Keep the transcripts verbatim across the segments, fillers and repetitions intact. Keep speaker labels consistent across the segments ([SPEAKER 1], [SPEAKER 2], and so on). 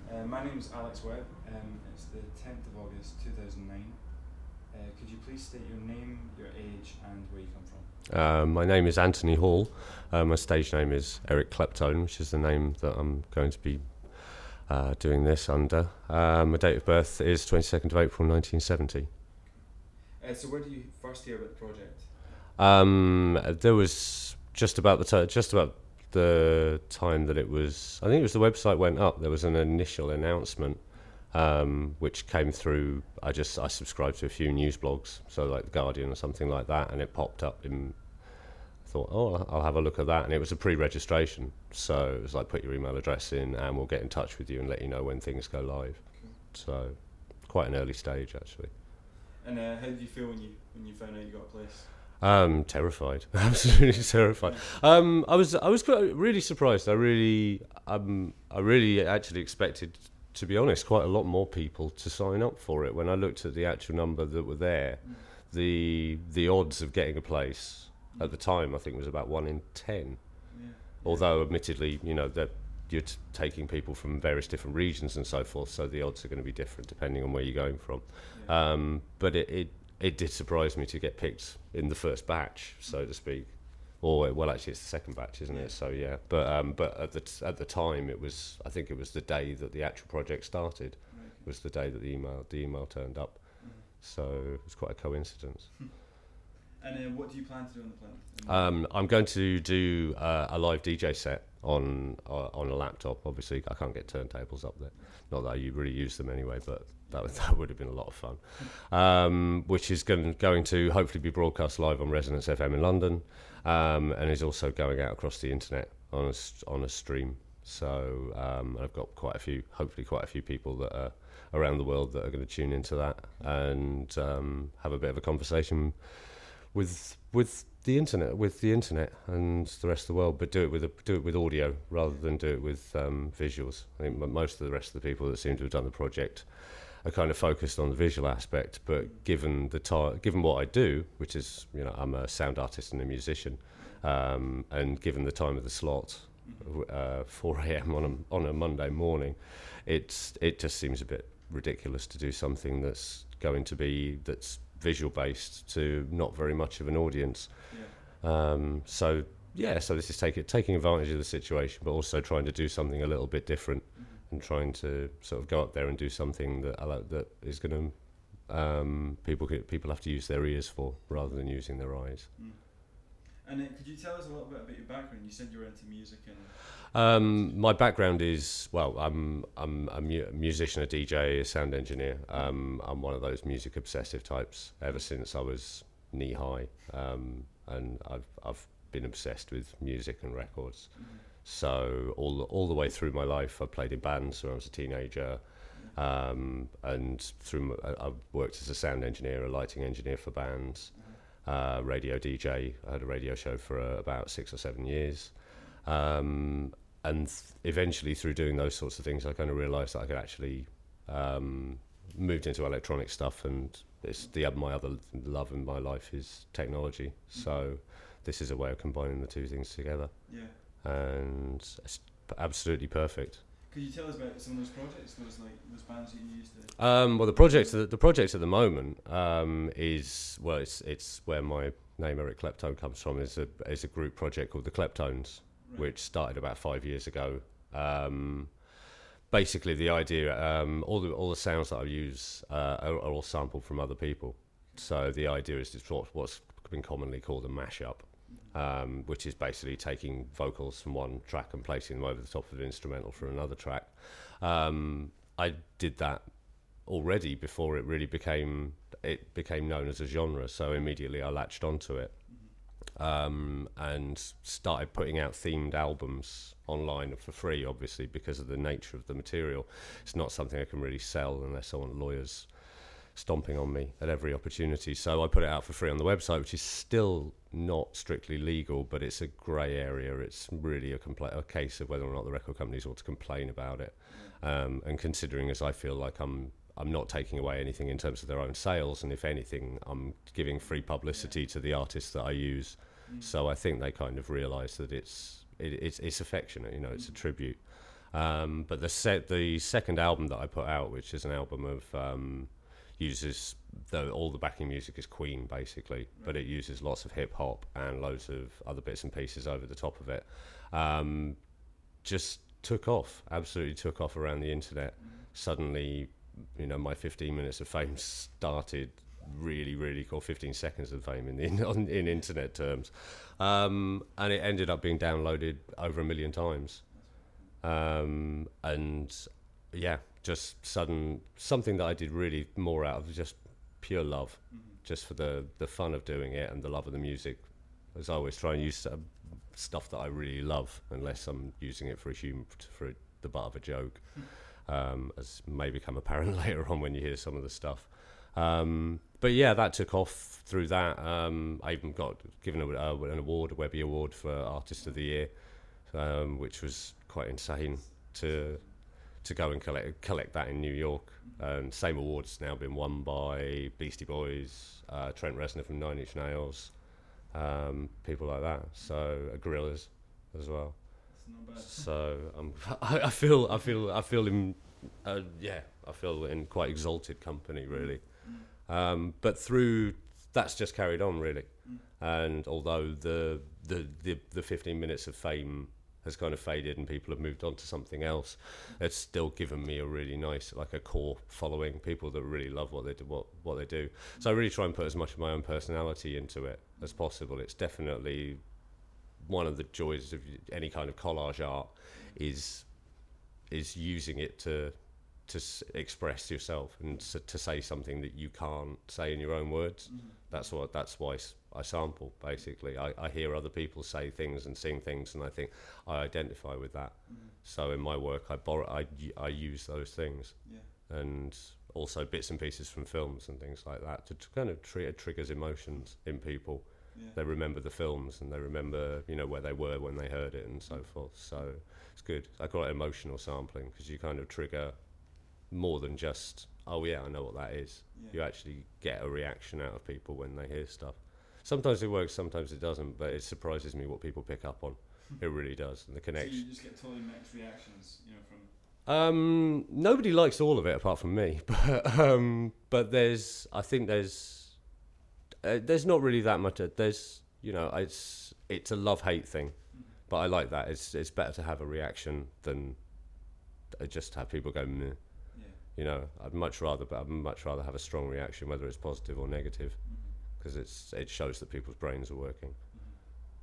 [SPEAKER 1] Uh, my name is Alex Webb. Um, it's the tenth of August two thousand nine. Uh, could you please state your name, your age, and where you come from?
[SPEAKER 2] Uh, my name is Anthony Hall. Uh, my stage name is Eric Kleptone, which is the name that I'm going to be uh, doing this under. Uh, my date of birth is twenty-second of April nineteen seventy.
[SPEAKER 1] Uh, so where did you first hear about the project?
[SPEAKER 2] Um, there was just about the t- just about the time that it was. I think it was the website went up. There was an initial announcement, um, which came through. I just I subscribed to a few news blogs, so like the Guardian or something like that, and it popped up. In, I thought, oh, I'll have a look at that, and it was a pre-registration. So it was like, put your email address in, and we'll get in touch with you and let you know when things go live.
[SPEAKER 1] Cool.
[SPEAKER 2] So quite an early stage actually.
[SPEAKER 1] And uh, how did you feel when you when you found out you got a place?
[SPEAKER 2] Um, terrified, absolutely terrified. Um, I was, I was quite really surprised. I really, um, I really actually expected, to be honest, quite a lot more people to sign up for it. When I looked at the actual number that were there,
[SPEAKER 1] Mm.
[SPEAKER 2] the the odds of getting a place at the time, I think, was about one in ten.
[SPEAKER 1] Yeah.
[SPEAKER 2] Although, admittedly, you know that you're t- taking people from various different regions and so forth, so the odds are going to be different depending on where you're going from.
[SPEAKER 1] Yeah.
[SPEAKER 2] Um, but it, it it did surprise me to get picked in the first batch, so to speak. Or well, actually, it's the second batch, isn't
[SPEAKER 1] Yeah.
[SPEAKER 2] it? So yeah, but um, but at the t- at the time, it was I think it was the day that the actual project started.
[SPEAKER 1] Right.
[SPEAKER 2] Was the day that the email the email turned up.
[SPEAKER 1] Mhm.
[SPEAKER 2] So it was quite a coincidence.
[SPEAKER 1] And uh, what do you plan to do on the planet?
[SPEAKER 2] Um, I'm going to do uh, a live D J set on uh, on a laptop. Obviously, I can't get turntables up there. Not that I really use them anyway, but that would, that would have been a lot of fun. Um, which is going, going to hopefully be broadcast live on Resonance F M in London, um, and is also going out across the internet on a s- on a stream. So um, I've got quite a few, hopefully quite a few people that are around the world that are going to tune into that and um, have a bit of a conversation with with the internet, with the internet and the rest of the world, but do it with a, do it with audio rather than do it with um, visuals. I think m- most of the rest of the people that seem to have done the project are kind of focused on the visual aspect. But given the ti given what I do, which is, you know, I'm a sound artist and a musician, um, and given the time of the slot, uh, four a.m. on a on a Monday morning, it's it just seems a bit ridiculous to do something that's going to be that's visual based to not very much of an audience.
[SPEAKER 1] Yeah.
[SPEAKER 2] Um, so yeah, so this is taking taking advantage of the situation, but also trying to do something a little bit different
[SPEAKER 1] Mhm.
[SPEAKER 2] and trying to sort of go up there and do something that allow, that is going to um, people could, people have to use their ears for rather than using their eyes.
[SPEAKER 1] Mm. And uh, could you tell us a little bit about your background? You said you were into music and.
[SPEAKER 2] Um, my background is, well, I'm I'm a mu- musician, a D J, a sound engineer. Um, I'm one of those music obsessive types ever since I was knee high, um, and I've I've been obsessed with music and records.
[SPEAKER 1] Mhm.
[SPEAKER 2] So all the, all the way through my life, I played in bands when I was a teenager, um, and through my, I- I've worked as a sound engineer, a lighting engineer for bands,
[SPEAKER 1] Mhm.
[SPEAKER 2] uh, radio D J. I had a radio show for uh, about six or seven years. Um, and th- eventually, through doing those sorts of things, I kind of realised that I could actually um, moved into electronic stuff, and it's the my other love in my life is technology. So this is a way of combining the two things together,
[SPEAKER 1] Yeah.
[SPEAKER 2] and it's p- absolutely perfect.
[SPEAKER 1] Could you tell us about some of those projects, those like those bands that you used to?
[SPEAKER 2] Um, well, the project the, the project at the moment um, is well, it's it's where my name Eric Kleptone comes from. is a is a group project called the Kleptones,
[SPEAKER 1] Right.
[SPEAKER 2] which started about five years ago. Um, basically, the idea, um, all the all the sounds that I use uh, are, are all sampled from other people. So the idea is to what, what's been commonly called a mashup, um, which is basically taking vocals from one track and placing them over the top of an instrumental for another track. Um, I did that already before it really became it became known as a genre. So immediately I latched onto it. Um, and started putting out themed albums online for free, obviously, because of the nature of the material. It's not something I can really sell unless I want lawyers stomping on me at every opportunity. So I put it out for free on the website, which is still not strictly legal, but it's a grey area. It's really a, compla- a case of whether or not the record companies ought to complain about it. Um, and considering as I feel like I'm I'm not taking away anything in terms of their own sales, and if anything, I'm giving free publicity to the artists that I use.
[SPEAKER 1] Mm.
[SPEAKER 2] So I think they kind of realise that it's it, it's it's affectionate, you know, it's a tribute. Um, but the set, the second album that I put out, which is an album of um, uses the, all the backing music is Queen basically, right. But it uses lots of hip hop and loads of other bits and pieces over the top of it. Um, just took off, absolutely took off around the internet. Mm-hmm. Suddenly, you know, my fifteen minutes of fame started really, really cool. fifteen seconds of fame in the, on, in internet terms, um, and it ended up being downloaded over a million times. Um, and yeah, just sudden something that I did really more out of just pure love, mm-hmm. just for the the fun of doing it and the love of the music. As I always try and use uh, stuff that I really love, unless I'm using it for a hum- for the butt of a joke, um, as may become apparent later on when you hear some of the stuff. Um, but yeah, that took off through that. Um, I even got given a, uh, an award, a Webby Award for Artist of the Year, um, which was quite insane to to go and collect collect that in New York. And same award's now been won by Beastie Boys, uh, Trent Reznor from Nine Inch Nails, um, people like that. So uh, Gorillaz as well. So um, I, I feel I feel I feel in uh, yeah I feel in quite exalted company really. Um, but through that's just carried on really. And although the the the, the fifteen minutes of fame has kind of faded and people have moved on to something else, it's still given me a really nice, like a core following, people that really love what they do, what, what they do. So I really try and put as much of my own personality into it as possible. It's definitely one of the joys of any kind of collage art is is using it to to s- express yourself and s- to say something that you can't say in your own words. Mm-hmm. That's what. That's why s- I sample. Basically, I, I hear other people say things and sing things, and I think I identify with that. Mm-hmm. So in my work, I borrow, I, I use those things, yeah. And also bits and pieces from films and things like that to, to kind of trigger triggers emotions in people. Yeah. They remember the films and they remember, you know, where they were when they heard it and so mm-hmm. forth. So it's good. I call it emotional sampling because you kind of trigger more than just, oh yeah, I know what that is. Yeah. You actually get a reaction out of people when they hear stuff. Sometimes it works, sometimes it doesn't, but it surprises me what people pick up on. It really does. And the connection.
[SPEAKER 1] So you just get totally mixed reactions, you know, from...
[SPEAKER 2] Um, nobody likes all of it apart from me, but um, but there's, I think there's, uh, there's not really that much. Uh, there's, you know, it's it's a love-hate thing, mm-hmm. but I like that. It's it's better to have a reaction than uh, just have people go meh. You know, I'd much rather, but I'd much rather have a strong reaction, whether it's positive or negative, because mm-hmm. it's it shows that people's brains are working.
[SPEAKER 1] Mm-hmm.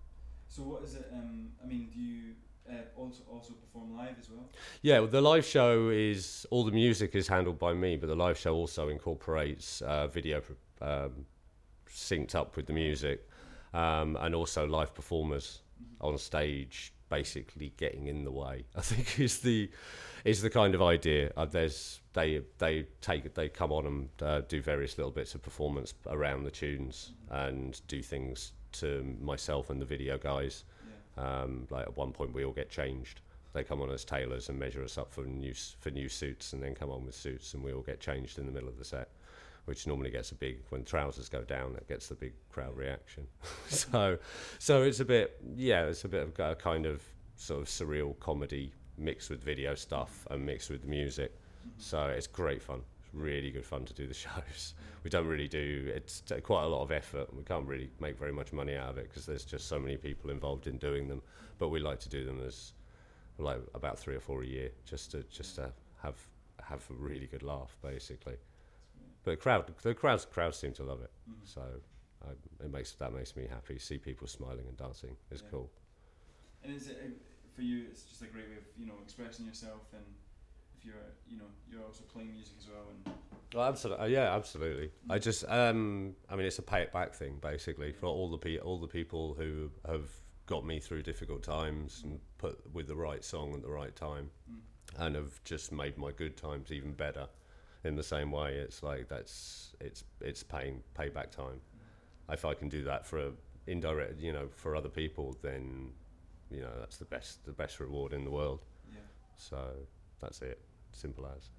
[SPEAKER 1] So what is it? Um, I mean, do you uh, also also perform live as well?
[SPEAKER 2] Yeah, well, the live show is all the music is handled by me, but the live show also incorporates uh, video um, synced up with the music, um, and also live performers mm-hmm. on stage, basically getting in the way. I think is the is the kind of idea. Uh, there's they they take they come on and uh, do various little bits of performance around the tunes mm-hmm. and do things to myself and the video guys. Yeah. Um, like at one point we all get changed. They come on as tailors and measure us up for new for new suits, and then come on with suits, and we all get changed in the middle of the set, which normally gets a big, when trousers go down, it gets the big crowd reaction. so so it's a bit, yeah, it's a bit of a kind of sort of surreal comedy mixed with video stuff and mixed with the music. Mm-hmm. So it's great fun. It's really good fun to do the shows. We don't really do, it's t- quite a lot of effort. We can't really make very much money out of it because there's just so many people involved in doing them. But we like to do them as like about three or four a year, just to just to have have a really good laugh, basically. But the crowd, the crowds, crowds seem to love it. Mm-hmm. So I, it makes that makes me happy. See people smiling and dancing is yeah. cool.
[SPEAKER 1] And is it uh, for you? It's just a great way of, you know, expressing yourself, and if you're, you know, you're also playing music as well. And
[SPEAKER 2] well, absolutely, uh, yeah, absolutely. Mm-hmm. I just, um, I mean, it's a pay it back thing, basically, for all the pe- all the people who have got me through difficult times mm-hmm. and put with the right song at the right time, mm-hmm. and have just made my good times even better. In the same way, it's like that's it's it's paying payback time. Mm-hmm. If I can do that for a indirect, you know, for other people, then you know that's the best the best reward in the world. Yeah. So that's it. Simple as.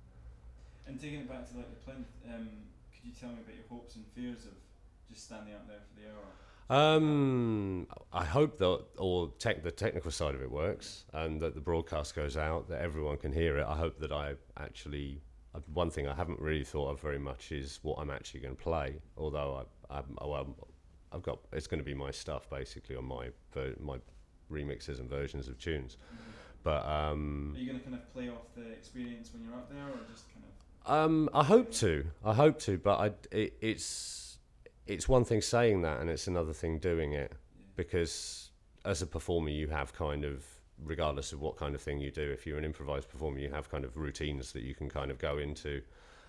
[SPEAKER 1] And taking it back to like the Plinth, um, could you tell me about your hopes and fears of just standing up there for the hour?
[SPEAKER 2] Um, I hope that all tech, the technical side of it works, and that the broadcast goes out, that everyone can hear it. I hope that I actually. Uh, one thing I haven't really thought of very much is what I'm actually going to play. Although I, I, well, I've got, it's going to be my stuff basically on my ver- my remixes and versions of tunes.
[SPEAKER 1] Mm-hmm.
[SPEAKER 2] But um,
[SPEAKER 1] are you going to kind of play off the experience when you're up there, or just kind of?
[SPEAKER 2] Um, I hope to. I hope to, but I, it, it's it's one thing saying that, and it's another thing doing it.
[SPEAKER 1] Yeah.
[SPEAKER 2] Because as a performer, you have kind of, regardless of what kind of thing you do, if you're an improvised performer, you have kind of routines that you can kind of go into.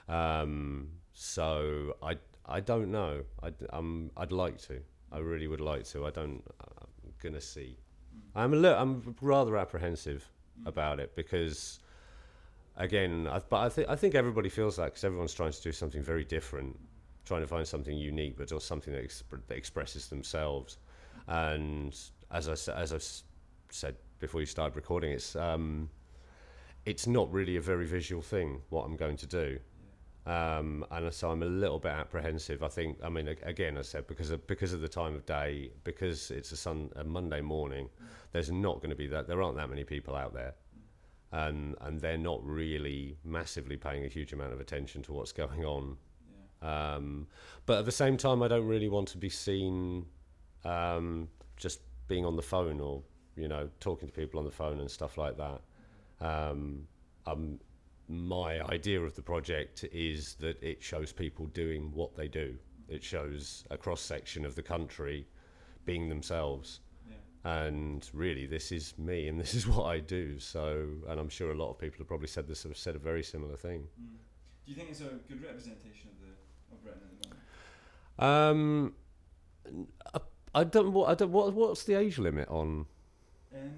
[SPEAKER 2] Um, so I I don't know. I um I'd like to. I really would like to. I don't. I'm gonna see.
[SPEAKER 1] Mm.
[SPEAKER 2] I'm a little. I'm rather apprehensive
[SPEAKER 1] Mm.
[SPEAKER 2] about it because. Again, I, but I think I think everybody feels that because everyone's trying to do something very different, trying to find something unique, but also something that, exp- that expresses themselves. And as I sa- as I s- said before you started recording, it's um, it's not really a very visual thing what I'm going to do,
[SPEAKER 1] Yeah.
[SPEAKER 2] um, and so I'm a little bit apprehensive. I think I mean a- again, as I said, because of because of the time of day, because it's a sun a Monday morning,
[SPEAKER 1] Mm.
[SPEAKER 2] there's not going to be that there aren't that many people out there. And and they're not really massively paying a huge amount of attention to what's going on.
[SPEAKER 1] Yeah.
[SPEAKER 2] Um, but at the same time, I don't really want to be seen um, just being on the phone or, you know, talking to people on the phone and stuff like that. Um, um, my idea of the project is that it shows people doing what they do. It shows a cross-section of the country being themselves. And really, this is me, and this is what I do. So, and I'm sure a lot of people have probably said this, have said a very similar thing.
[SPEAKER 1] Mm. Do you think it's a good representation of the of Britain at the moment?
[SPEAKER 2] Um, I, I don't. What I don't. What what's the age limit on?
[SPEAKER 1] Um, I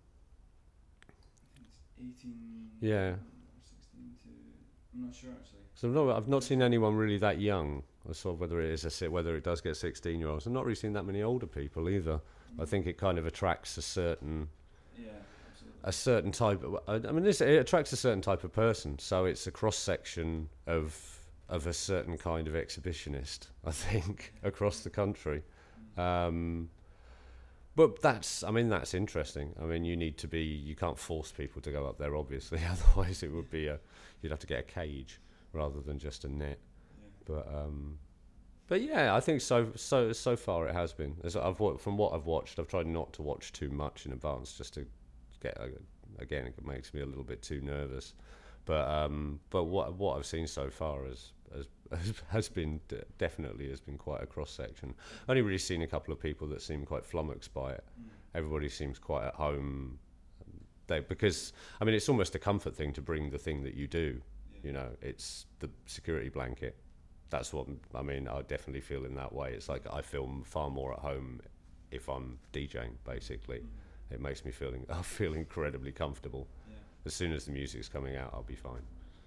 [SPEAKER 1] think it's eighteen.
[SPEAKER 2] Yeah.
[SPEAKER 1] Or sixteen to. I'm not sure actually.
[SPEAKER 2] So I've not. I've not seen anyone really that young. I saw whether it is a si- whether it does get sixteen year olds. I've not really seen that many older people either. I think it kind of attracts a certain,
[SPEAKER 1] yeah, absolutely.
[SPEAKER 2] a certain type. Of, I I mean, this, it attracts a certain type of person. So it's a cross section of of a certain kind of exhibitionist. I think across the country. Um, but that's. I mean, that's interesting. I mean, you need to be. You can't force people to go up there, obviously. Otherwise, it would be a. You'd have to get a cage rather than just a net.
[SPEAKER 1] Yeah.
[SPEAKER 2] But. Um, But yeah, I think so. So so far it has been. As I've wa- from what I've watched, I've tried not to watch too much in advance, just to get. Again, it makes me a little bit too nervous. But um, but what what I've seen so far has has has been d- definitely has been quite a cross section. Only really seen a couple of people that seem quite flummoxed by it.
[SPEAKER 1] Mm.
[SPEAKER 2] Everybody seems quite at home. They because I mean it's almost a comfort thing to bring the thing that you do.
[SPEAKER 1] Yeah.
[SPEAKER 2] You know, it's the security blanket. That's what I mean. I definitely feel in that way. It's like I feel far more at home if I'm DJing. Basically,
[SPEAKER 1] Mm.
[SPEAKER 2] it makes me feeling. I feel incredibly comfortable.
[SPEAKER 1] Yeah.
[SPEAKER 2] As soon as the music's coming out, I'll be fine.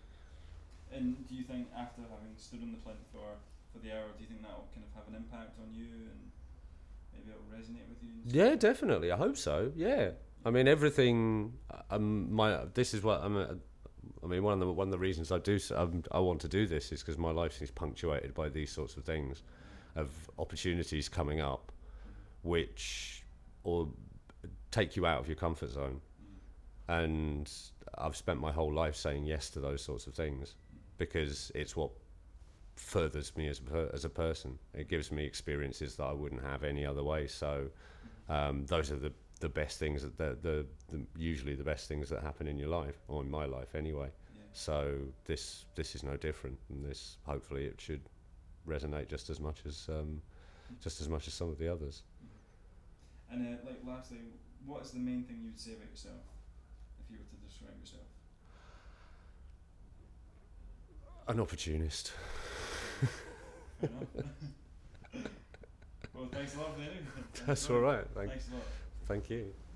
[SPEAKER 1] And do you think after having stood on the plinth for for the hour, do you think that will kind of have an impact on you and maybe it will resonate with you? and stuff?
[SPEAKER 2] Yeah, definitely. I hope so. Yeah. I mean, everything. Um, my this is what I'm. A, I mean, one of the one of the reasons I do s- um, I want to do this is because my life is punctuated by these sorts of things, of opportunities coming up, which or take you out of your comfort zone,
[SPEAKER 1] Mm.
[SPEAKER 2] and I've spent my whole life saying yes to those sorts of things because it's what furthers me as a per- as a person. It gives me experiences that I wouldn't have any other way. So um, those are the the best things that the, the the usually the best things that happen in your life or in my life anyway.
[SPEAKER 1] Yeah.
[SPEAKER 2] So this this is no different, and this hopefully it should resonate just as much as um, just as much as some of the others.
[SPEAKER 1] And uh, like lastly, what is the main thing you would say about yourself if you were to describe yourself?
[SPEAKER 2] An opportunist.
[SPEAKER 1] Fair enough. Well, thanks a lot for the interview.
[SPEAKER 2] That's all right. Thank,
[SPEAKER 1] Thanks a lot.
[SPEAKER 2] thank you.